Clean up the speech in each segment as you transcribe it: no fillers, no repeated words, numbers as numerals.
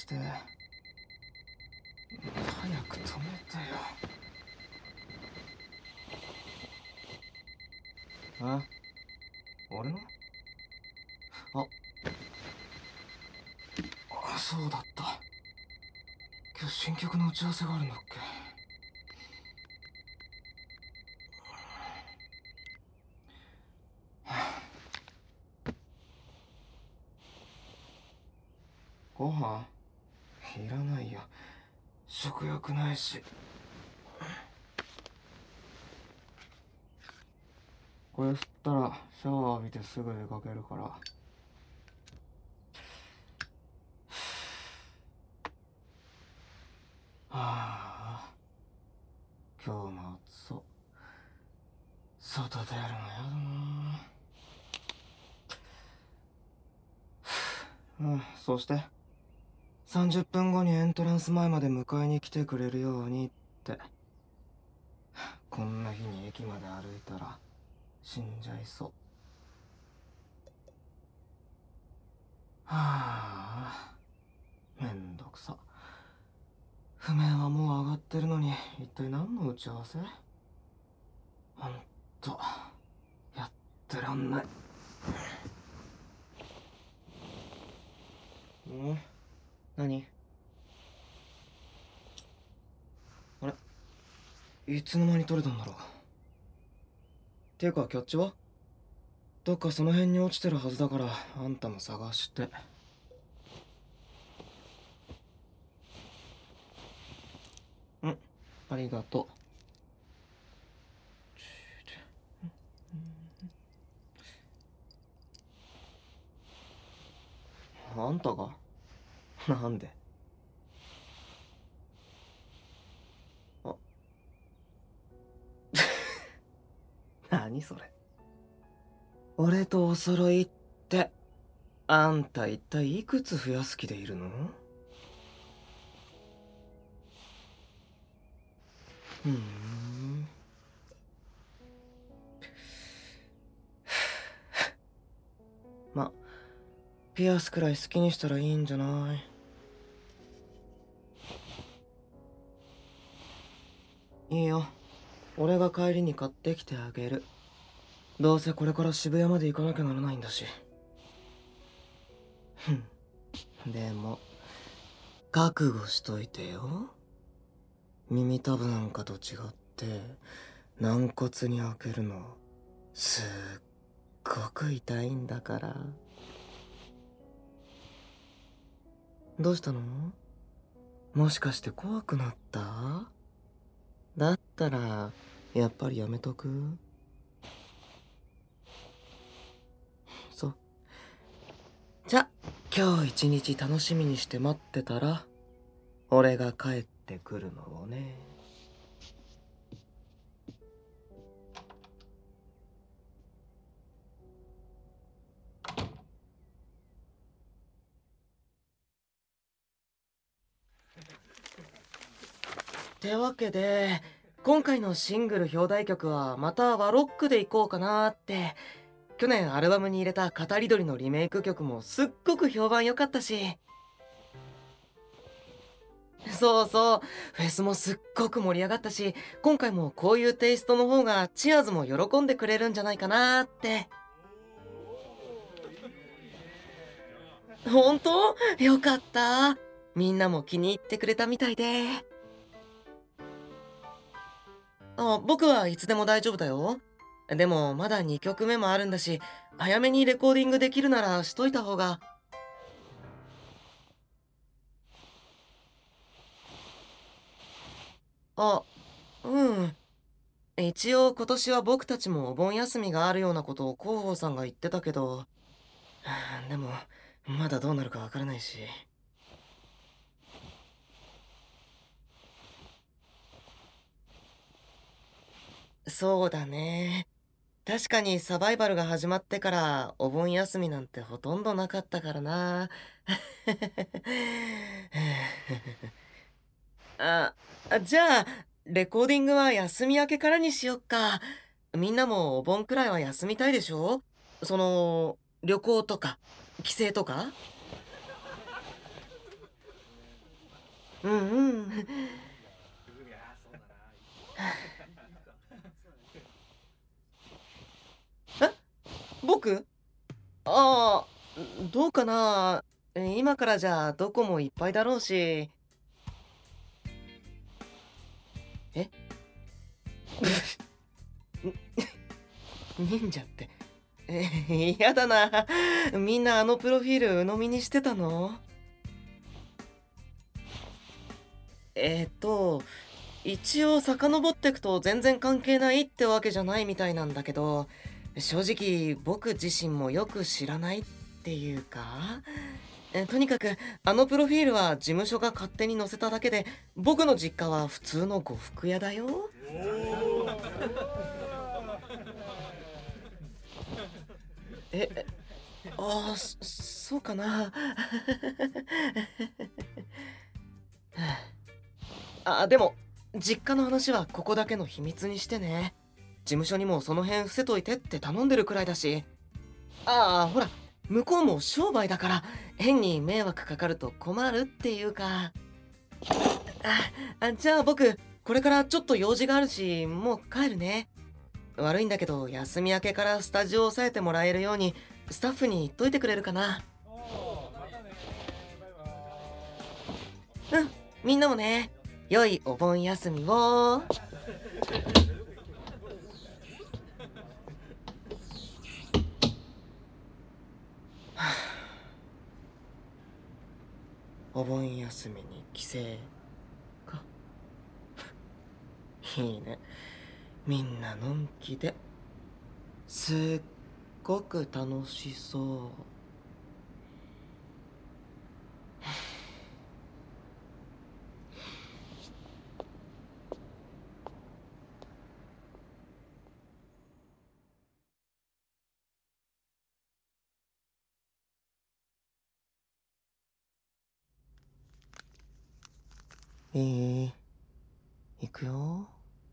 して。早く止めてよ。あ、俺の？そうだった。今日新曲の打ち合わせがあるんだっけ。ご飯いらないよ。食欲ないし。これ吸ったらシャワー浴びてすぐ出かけるから。ああ、今日も暑そう。外出るのやだな。そうして30分後にエントランス前まで迎えに来てくれるようにって。こんな日に駅まで歩いたら死んじゃいそう。はあ、めんどくさ。譜面はもう上がってるのに一体何の打ち合わせ？ほんとやってらんない。何？あれ、いつの間に取れたんだろう。ていうかキャッチはどっかその辺に落ちてるはずだから、あんたも探して。ありがとう。あんたが？なんで？何それ。俺とお揃いって、あんた一体いくつ増やす気でいるの？ま、ピアスくらい好きにしたらいいんじゃない？いいよ。俺が帰りに買ってきてあげる。どうせこれから渋谷まで行かなきゃならないんだし。でも覚悟しといてよ。耳たぶなんかと違って軟骨に開けるのすっごく痛いんだから。どうしたの？もしかして怖くなった？だったらやっぱりやめとく？そう。じゃ、今日一日楽しみにして待ってたら、俺が帰ってくるのをね。ってわけで、今回のシングル表題曲はまた和ロックでいこうかなって。去年アルバムに入れた語り鳥のリメイク曲もすっごく評判良かったし。そうそう、フェスもすっごく盛り上がったし、今回もこういうテイストの方がチアーズも喜んでくれるんじゃないかなって。本当？よかった。みんなも気に入ってくれたみたいで。僕はいつでも大丈夫だよ。でもまだ2曲目もあるんだし、早めにレコーディングできるならしといた方が。あ、うん。一応今年は僕たちもお盆休みがあるようなことを広報さんが言ってたけど、でもまだどうなるかわからないし。そうだね。確かにサバイバルが始まってからお盆休みなんてほとんどなかったからな。あ、じゃあ、レコーディングは休み明けからにしよっか。みんなもお盆くらいは休みたいでしょ？旅行とか、帰省とか。 うんうん。え、僕？ああ、どうかな。今からじゃどこもいっぱいだろうし。え忍者って。嫌だな。みんなあのプロフィール鵜呑みにしてたの？えーっと、一応遡ってくと全然関係ないってわけじゃないみたいなんだけど、正直僕自身もよく知らないっていうか、とにかくあのプロフィールは事務所が勝手に載せただけで、僕の実家は普通の呉服屋だよ。え、ああ、そうかな。あ、でも実家の話はここだけの秘密にしてね。事務所にもその辺伏せといてって頼んでるくらいだし。ああ、ほら、向こうも商売だから変に迷惑かかると困るっていうか。じゃあ僕これからちょっと用事があるし、もう帰るね。悪いんだけど休み明けからスタジオを押さえてもらえるようにスタッフに言っといてくれるかな。うん、みんなもね、良いお盆休みを。お盆休みに帰省か。いいね。みんなのんきですっごく楽しそう。いい、行くよ。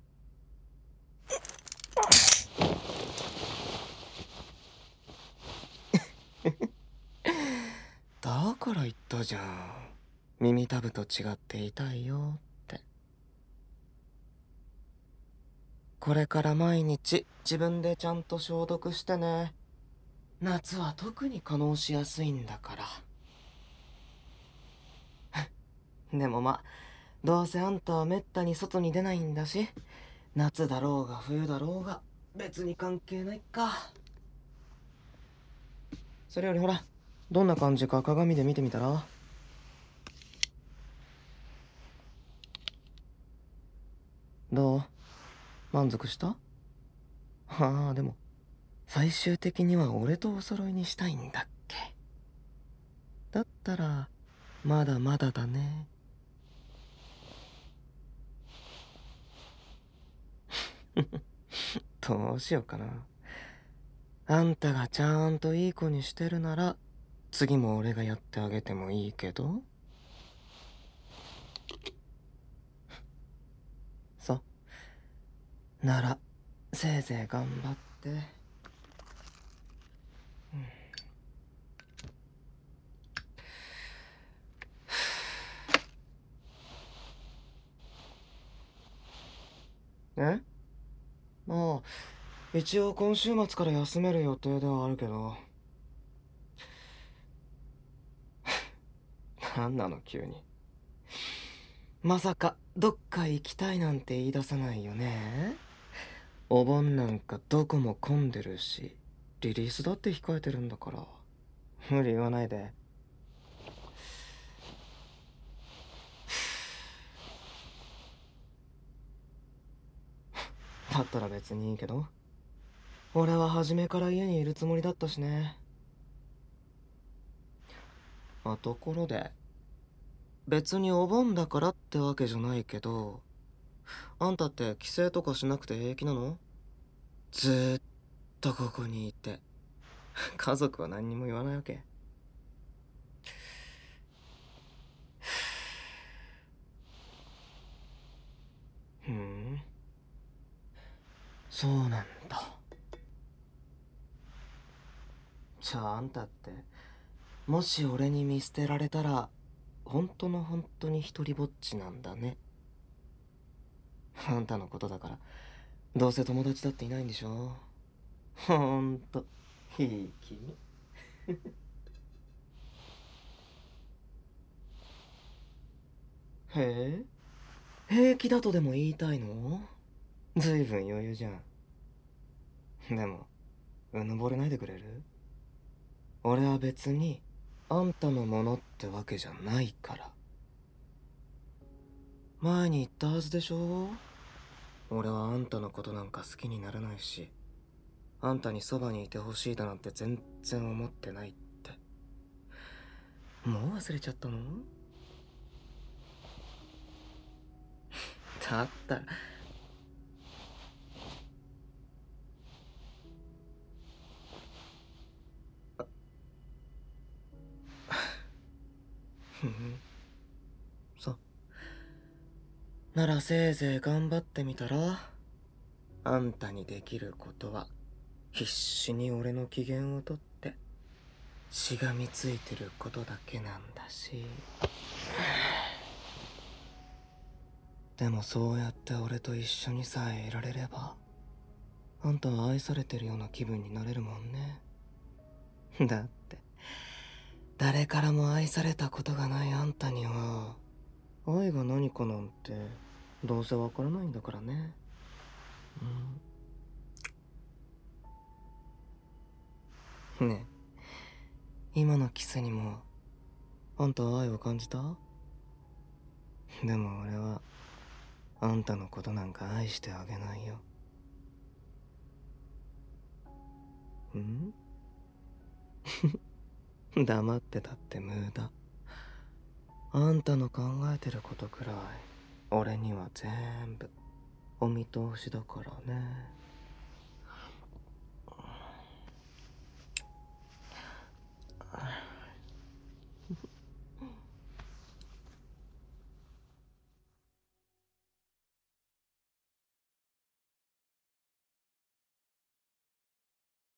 だから言ったじゃん。耳たぶと違って痛いよって。これから毎日自分でちゃんと消毒してね。夏は特に化膿しやすいんだから。でもまあ、どうせあんたはめったに外に出ないんだし、夏だろうが冬だろうが別に関係ないか。それよりほら、どんな感じか鏡で見てみたら？どう？満足した？ああ、でも最終的には俺とお揃いにしたいんだっけ？だったらまだまだだね。どうしようかな。あんたがちゃんといい子にしてるなら次も俺がやってあげてもいいけど。そうならせいぜい頑張って。え、まあ一応今週末から休める予定ではあるけど。なんなの急に。まさかどっか行きたいなんて言い出さないよね。お盆なんかどこも混んでるし、リリースだって控えてるんだから。無理言わないで。だったら別にいいけど。俺は初めから家にいるつもりだったしね。ところで、別にお盆だからってわけじゃないけど、あんたって帰省とかしなくて平気なの？ずーっとここにいて。家族は何にも言わないわけ？ふん、そうなんだ。じゃああんたって、もし俺に見捨てられたら本当の本当に一人ぼっちなんだね。あんたのことだから、どうせ友達だっていないんでしょ。ほんと、いい君。へえ、平気だとでも言いたいの？ずいぶん余裕じゃん。でも、うぬぼれないでくれる？俺は別に、あんたのものってわけじゃないから。前に言ったはずでしょ？俺はあんたのことなんか好きにならないし、あんたにそばにいてほしいだなんて全然思ってないって。もう忘れちゃったの？だったら。ふん。そう。ならせいぜい頑張ってみたら？あんたにできることは、必死に俺の機嫌をとって、しがみついてることだけなんだし。でもそうやって俺と一緒にさえいられれば、あんたは愛されてるような気分になれるもんね。だって、誰からも愛されたことがないあんたには、愛が何かなんて、どうせわからないんだからね。ねえ、今のキスにも、あんたは愛を感じた？でも俺は、あんたのことなんか愛してあげないよ。ん？黙ってたって無駄。あんたの考えてることくらい、俺には全部、お見通しだからね。